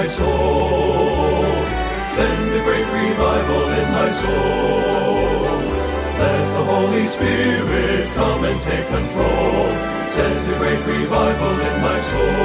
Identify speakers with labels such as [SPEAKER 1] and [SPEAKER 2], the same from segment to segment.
[SPEAKER 1] soul. Send a great revival in my soul. Let the Holy Spirit come and take control. Send a great revival in my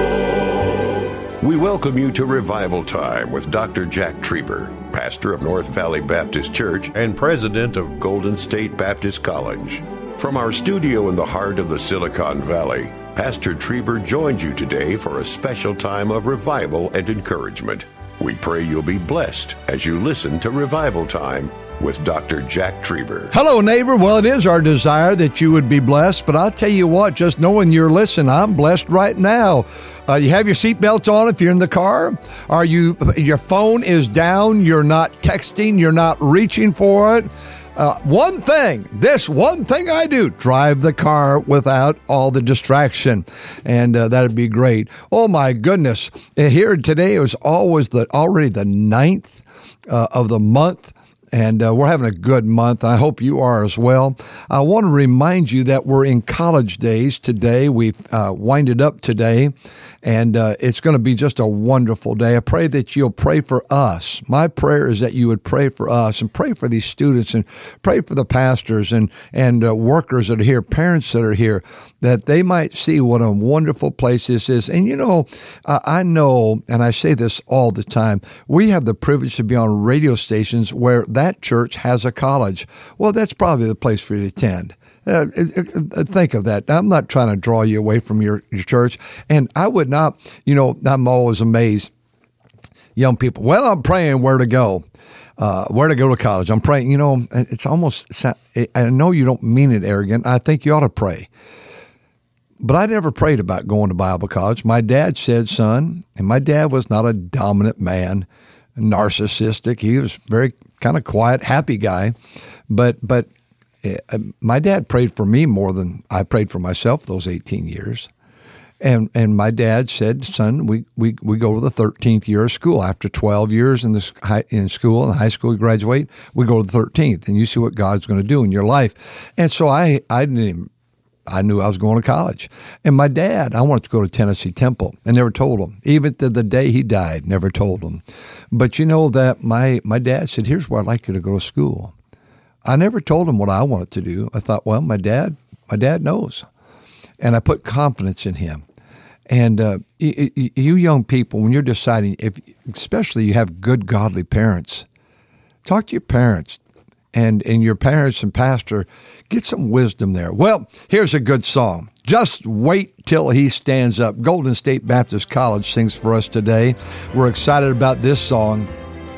[SPEAKER 1] soul.
[SPEAKER 2] We welcome you to Revival Time with Dr. Jack Trieber, pastor of North Valley Baptist Church and president of Golden State Baptist College. From our studio in the heart of the Silicon Valley, Pastor Trieber joins you today for a special time of revival and encouragement. We pray you'll be blessed as you listen to Revival Time with Dr. Jack Trieber.
[SPEAKER 3] Hello, neighbor. Well, it is our desire that you would be blessed, but I'll tell you what, just knowing you're listening, I'm blessed right now. You have your seatbelt on if you're in the car? Your phone is down, you're not texting, you're not reaching for it? One thing I do, drive the car without all the distraction, and that'd be great. Oh my goodness. Here today is already the 9th of the month. And we're having a good month. I hope you are as well. I want to remind you that we're in college days today. We've winded up today, and it's going to be just a wonderful day. I pray that you'll pray for us. My prayer is that you would pray for us and pray for these students and pray for the pastors and workers that are here, parents that are here, that they might see what a wonderful place this is. And I know, and I say this all the time, we have the privilege to be on radio stations where that church has a college. Well, that's probably the place for you to attend. Think of that. I'm not trying to draw you away from your church. And I would not, I'm always amazed. Young people, well, I'm praying where to go to college. I'm praying, it's almost, I know you don't mean it arrogant. I think you ought to pray. But I never prayed about going to Bible college. My dad said, son, and my dad was not a dominant man, narcissistic. He was very kind of quiet, happy guy. But my dad prayed for me more than I prayed for myself those 18 years. And my dad said, son, we go to the 13th year of school. After 12 years in school, in high school, we graduate, we go to the 13th, and you see what God's going to do in your life. And so I knew I was going to college. And my dad, I wanted to go to Tennessee Temple. I never told him. Even to the day he died, never told him. But you know that my dad said, here's where I'd like you to go to school. I never told him what I wanted to do. I thought, well, my dad knows. And I put confidence in him. And you young people, when you're deciding, especially you have good, godly parents, talk to your parents. And your parents and pastor, get some wisdom there. Well, here's a good song. Just Wait Till He Stands Up. Golden State Baptist College sings for us today. We're excited about this song.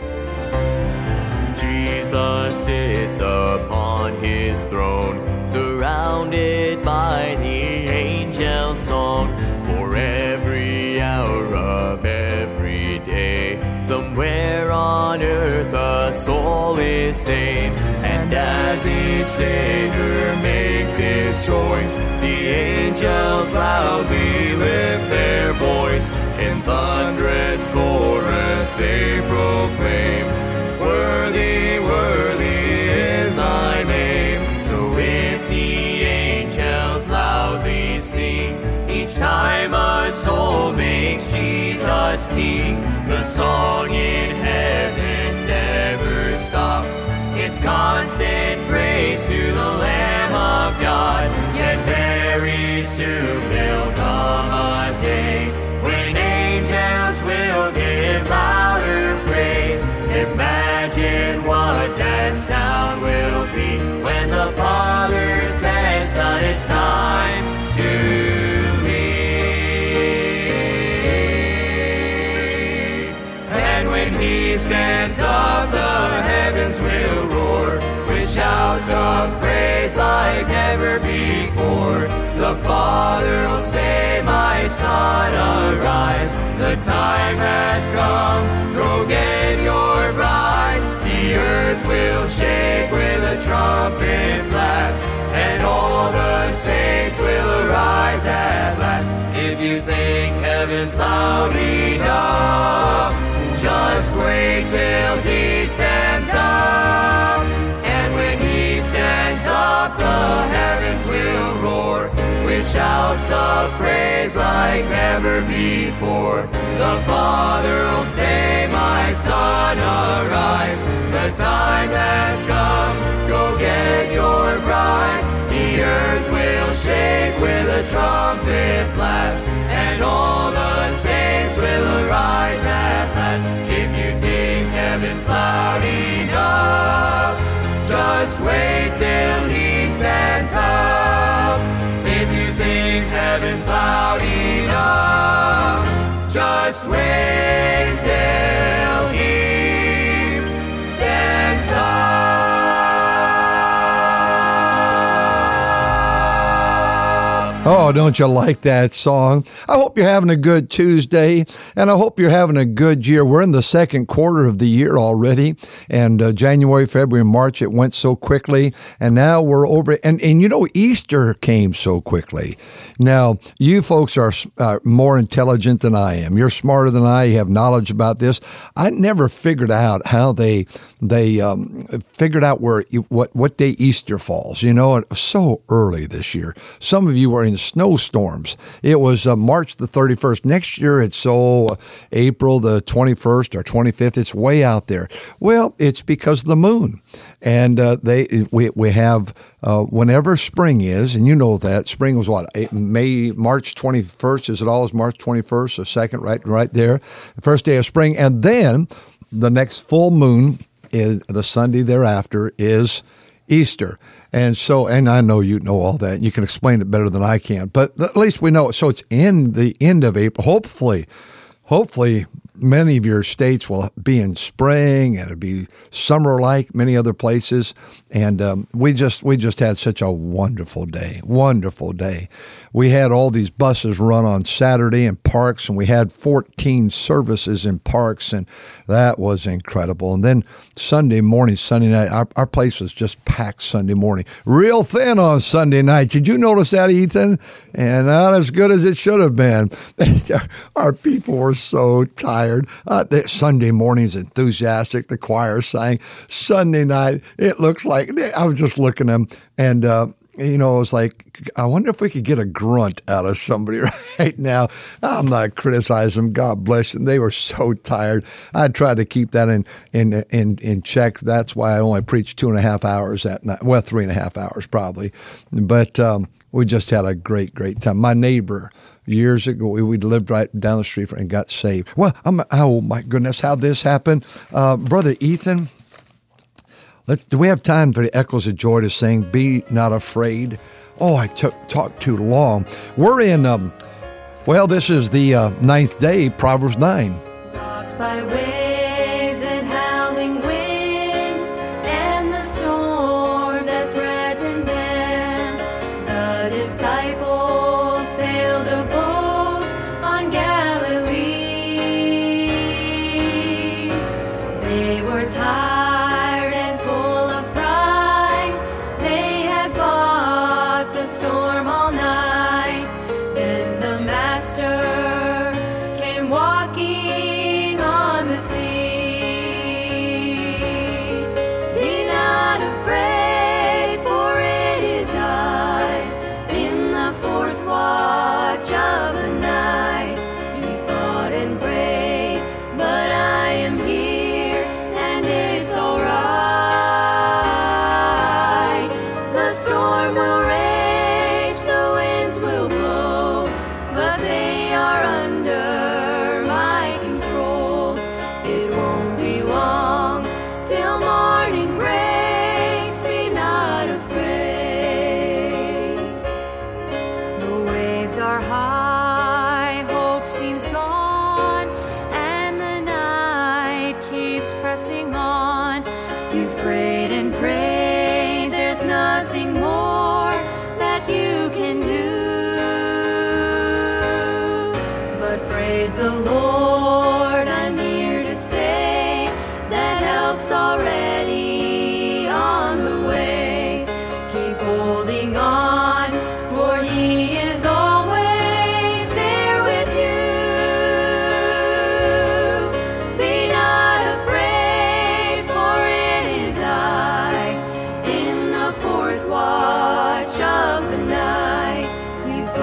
[SPEAKER 4] Jesus sits upon his throne, surrounded by the angels' song, for every hour of every day. Somewhere on earth a soul is saved, and as each sinner makes his choice, the angels loudly lift their voice. In thunderous chorus they proclaim, worthy, worthy is thy name. So if the angels loudly sing, each time a soul makes Jesus King, the song in heaven never stops. It's constant praise to the Lamb of God. Yet very soon there'll come a day when angels will give louder praise. Imagine what that sound will be when the Father says, son, it's time to He stands up, the heavens will roar with shouts of praise like never before. The Father will say, my son, arise. The time has come, go get your bride. The earth will shake with a trumpet blast, and all the saints will arise at last. If you think heaven's loud enough, just wait till He stands up. And when He stands up, the heavens will roar with with shouts of praise like never before. The Father will say, my Son, arise. The time has come, go get your bride. The earth will shake with a trumpet blast, and all the saints will arise at last. If you think heaven's loud enough, just wait till he stands up. If you think heaven's loud enough, just wait till he stands up.
[SPEAKER 3] Oh, don't you like that song? I hope you're having a good Tuesday, and I hope you're having a good year. We're in the second quarter of the year already, and January, February, March, it went so quickly, and now we're over, and you know, Easter came so quickly. Now, you folks are more intelligent than I am. You're smarter than I. You have knowledge about this. I never figured out how they figured out what day Easter falls. You know, it was so early this year. Some of you were in snowstorms. It was March the 31st. Next year, it's April the 21st or 25th. It's way out there. Well, it's because of the moon. And we have whenever spring is, and you know that spring was what, March 21st. Is it always March 21st? The second, right there, the first day of spring, and then the next full moon is the Sunday thereafter is Easter. And I know you know all that. You can explain it better than I can, but at least we know it. So it's in the end of April. Hopefully many of your states will be in spring, and it'll be summer-like many other places. And we just had such a wonderful day. We had all these buses run on Saturday in parks, and we had 14 services in parks, and that was incredible. And then Sunday night, our place was just packed Sunday morning. Real thin on Sunday night. Did you notice that, Ethan? And not as good as it should have been. Our people were so tired. Sunday morning's enthusiastic. The choir sang. Sunday night, it looks like, I was just looking at them, and it was like, I wonder if we could get a grunt out of somebody right now. I'm not criticizing them. God bless them. They were so tired. I tried to keep that in check. That's why I only preached 2.5 hours that night. Well, 3.5 hours probably. But we just had a great time. My neighbor, years ago, we lived right down the street and got saved. Well, oh my goodness, how this happened. Brother Ethan, do we have time for the Echoes of Joy to sing Be Not Afraid? Oh, I talked too long. We're in, this is the 9th day, Proverbs 9.
[SPEAKER 5] Rocked by waves and howling winds and the storm that threatened them, the disciples sailed a boat on Galilee. They were tired and full of fright. They had fought the storm all night. Then the Master came walking on the sea. Be not afraid, for it is I. In the fourth watch of the night, you fought and prayed, but I am here, and it's all right. The storm will rage, the winds will blow, but they are under my control. It won't be long till morning breaks. Be not afraid. The waves are high, hope seems gone, and the night keeps pressing on. You've prayed and prayed, there's nothing more that you can do. But praise the Lord, I'm here to say that help's already on the way. Keep holding on, for He is always there with you. Be not afraid, for it is I. In the fourth watch of the night, you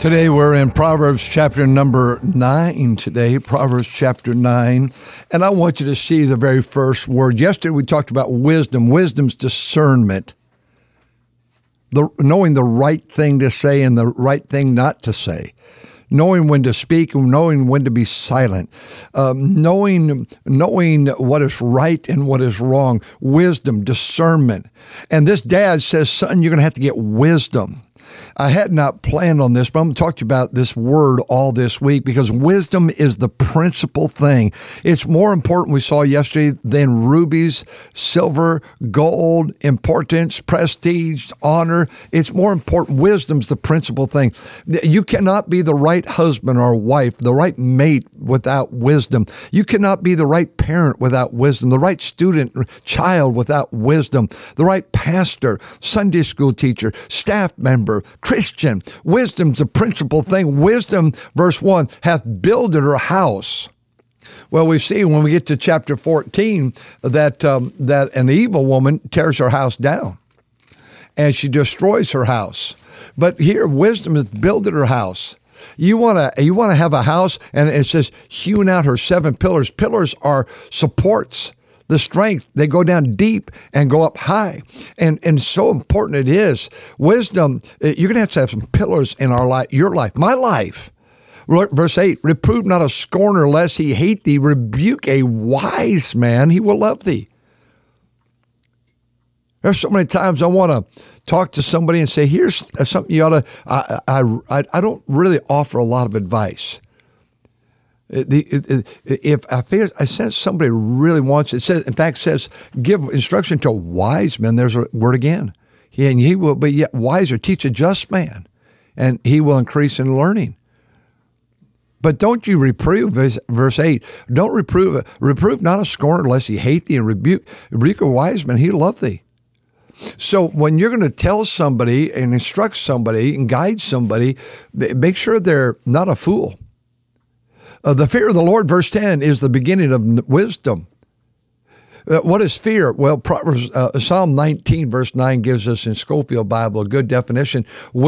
[SPEAKER 3] Today we're in Proverbs chapter number 9 today, Proverbs chapter 9. And I want you to see the very first word. Yesterday we talked about wisdom. Wisdom's discernment. Knowing the right thing to say and the right thing not to say. Knowing when to speak and knowing when to be silent. Knowing what is right and what is wrong. Wisdom, discernment. And this dad says, son, you're going to have to get wisdom. I had not planned on this, but I'm going to talk to you about this word all this week because wisdom is the principal thing. It's more important, we saw yesterday, than rubies, silver, gold, importance, prestige, honor. It's more important. Wisdom's the principal thing. You cannot be the right husband or wife, the right mate without wisdom. You cannot be the right parent without wisdom, the right student, child without wisdom, the right pastor, Sunday school teacher, staff member, Christian. Wisdom's the principal thing. Wisdom, verse 1, hath builded her house. Well, we see when we get to chapter 14 that an evil woman tears her house down and she destroys her house. But here, wisdom has builded her house. You want to have a house, and it says, hewn out her 7 pillars. Pillars are supports. The strength, they go down deep and go up high. And so important it is. Wisdom, you're going to have some pillars in our life, your life, my life. Verse 8, reprove not a scorner lest he hate thee. Rebuke a wise man, he will love thee. There's so many times I want to talk to somebody and say, here's something you ought to, I don't really offer a lot of advice. If I sense somebody really wants, it says, in fact, says, give instruction to wise men. There's a word again. And he will be yet wiser, teach a just man, and he will increase in learning. But don't you reprove, verse 8, don't reprove not a scorner lest he hate thee, and rebuke a wise man, he love thee. So when you're going to tell somebody and instruct somebody and guide somebody, make sure they're not a fool. The fear of the Lord, verse 10, is the beginning of wisdom. What is fear? Well, Psalm 19, verse 9 gives us in Schofield Bible a good definition.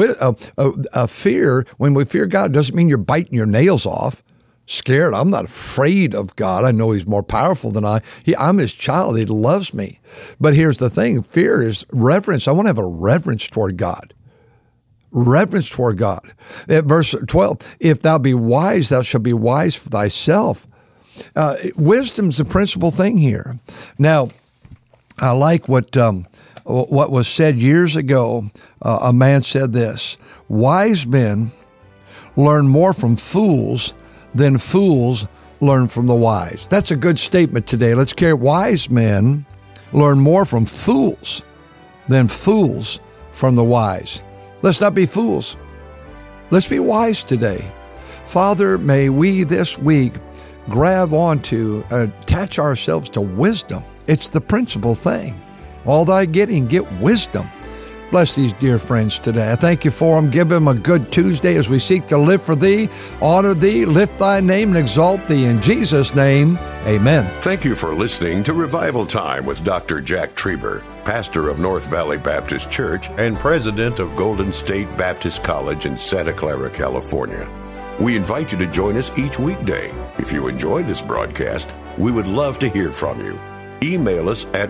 [SPEAKER 3] Fear, when we fear God, doesn't mean you're biting your nails off. Scared. I'm not afraid of God. I know he's more powerful than I'm his child. He loves me. But here's the thing. Fear is reverence. I want to have a reverence toward God. Reverence toward God. At verse 12, if thou be wise, thou shalt be wise for thyself. Wisdom's the principal thing here. Now, I like what was said years ago. A man said this: wise men learn more from fools than fools learn from the wise. That's a good statement today. Let's carry it. Wise men learn more from fools than fools from the wise. Let's not be fools. Let's be wise today. Father, may we this week grab onto, attach ourselves to wisdom. It's the principal thing. All thy getting, get wisdom. Bless these dear friends today. I thank you for them. Give them a good Tuesday as we seek to live for thee, honor thee, lift thy name, and exalt thee. In Jesus' name, amen.
[SPEAKER 2] Thank you for listening to Revival Time with Dr. Jack Trieber, pastor of North Valley Baptist Church and president of Golden State Baptist College in Santa Clara, California. We invite you to join us each weekday. If you enjoy this broadcast, we would love to hear from you. Email us at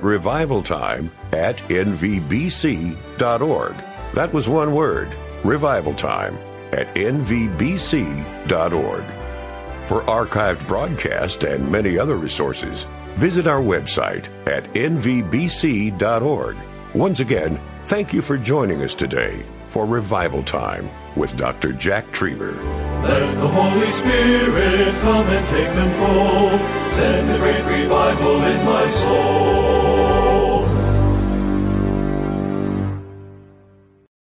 [SPEAKER 2] revivaltime@nvbc.org. That was one word, revivaltime@nvbc.org. For archived broadcasts and many other resources, visit our website at nvbc.org. Once again, thank you for joining us today for Revival Time with Dr. Jack Trieber.
[SPEAKER 1] Let the Holy Spirit come and take control. Send a great revival in my soul.